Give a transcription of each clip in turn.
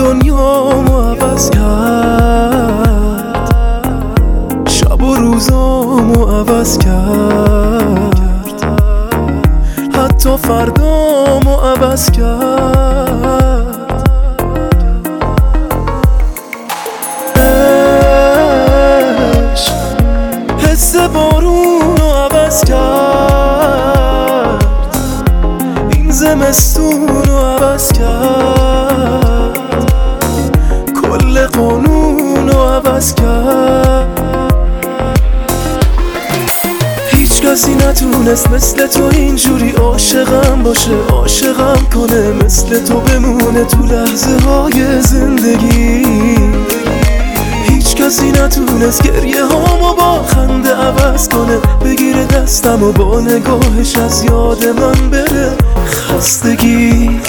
دنیامو عوض کرد، شب و روزامو عوض کرد، حتی فردامو عوض کرد. عشق حس بارونو عوض کرد، این زمستونو عوض کرد، کل قانونو عوض کرد. هیچ کسی نتونست مثل تو اینجوری عاشقم باشه، عاشقم کنه، مثل تو بمونه تو لحظه های زندگی. هیچ کسی نتونست گریه هامو با خنده عوض کنه، بگیره دستم و با نگاهش از یاد من بره خستگی.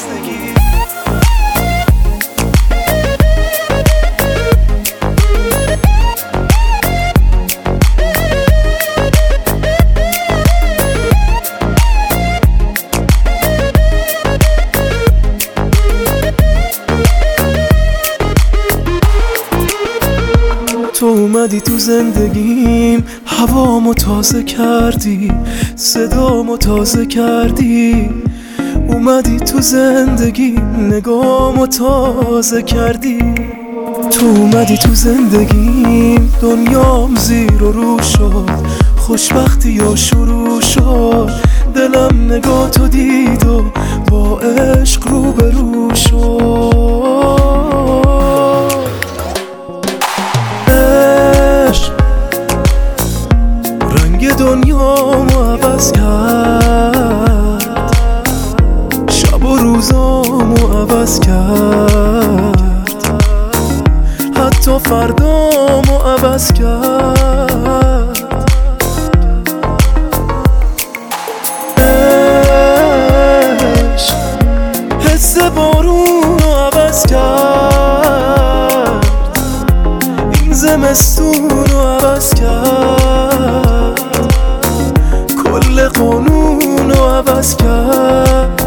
تو اومدی تو زندگیم، هوامو تازه کردی، صدامو تازه کردی. اومدی تو زندگیم، نگامو تازه کردی. تو اومدی تو زندگیم، دنیام زیر و رو شد، خوشبختی یا شروع شد. دلم نگاه تو دید و با عشق روبرو شد. دنیامو عوض کرد، شب و روزامو عوض کرد، حتی فردامو عوض کرد. عشق حس بارونو عوض کرد، این زمستونو عوض کرد، کل قانونو عوض کرد.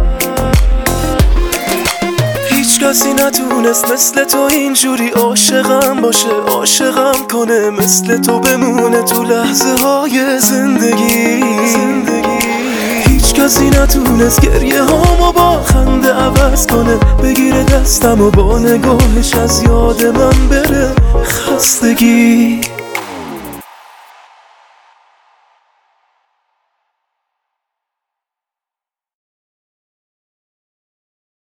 هیچ کسی نتونست مثل تو اینجوری عاشقم باشه، عاشقم کنه، مثل تو بمونه تو لحظه های زندگی. هیچ کسی نتونست گریه هامو با خنده عوض کنه، بگیره دستم و با نگاهش از یاد من بره خستگی.